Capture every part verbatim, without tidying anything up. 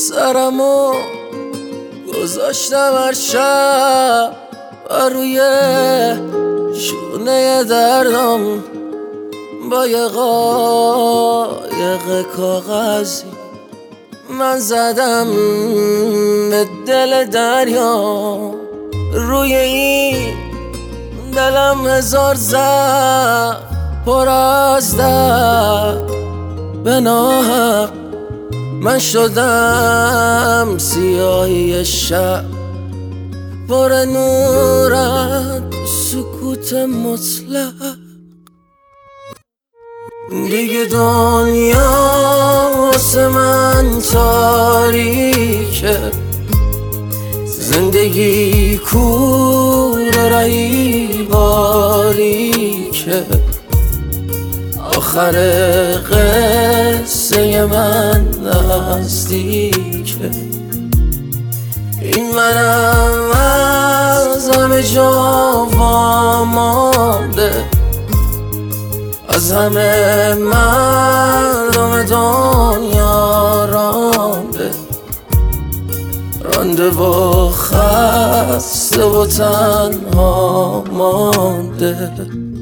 سرمو گذاشتم هر شب و روی شونه دردم با یه قایق کاغذی من زدم به دل دریا. روی این دلم هزار زخم پر از درد به ناحق من شدم سیاهی شب پر نورت سکوت مطلق. دیگه دنیا واسه من تاریکه، زندگی کور رهی باریکه، آخر قصه من نزدیکه. این منم از همه جا وامانده، از همه مردم دنیا رانده، رانده و خسته و تنها مانده.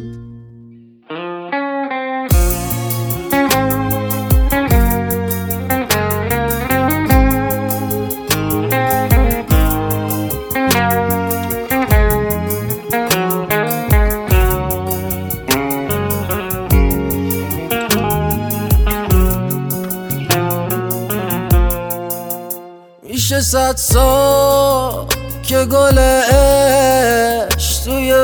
میشه صد سال که گل عشق توی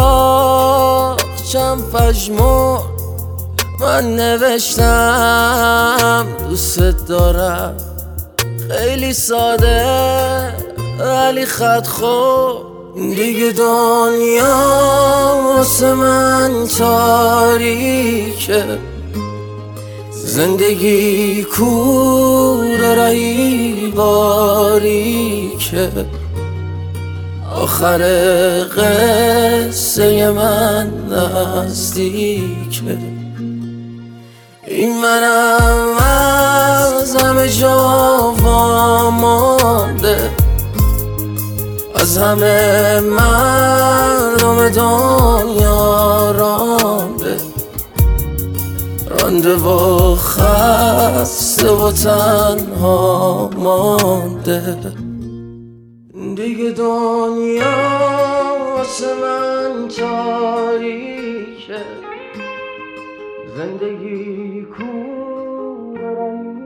باغچم پژمرد، من نوشتم دوست دارم، خیلی ساده ولی خط خورد. دیگه دنیا واسه من تاریکه، زندگی کور رهی باریکه، آخر قصه من نزدیکه. این منم از همه جا وامانده، از همه مردم دنیا رانده، رانده و خسته و تنها مانده. دیگه دنیا واسه من تاریکه، زندگی کور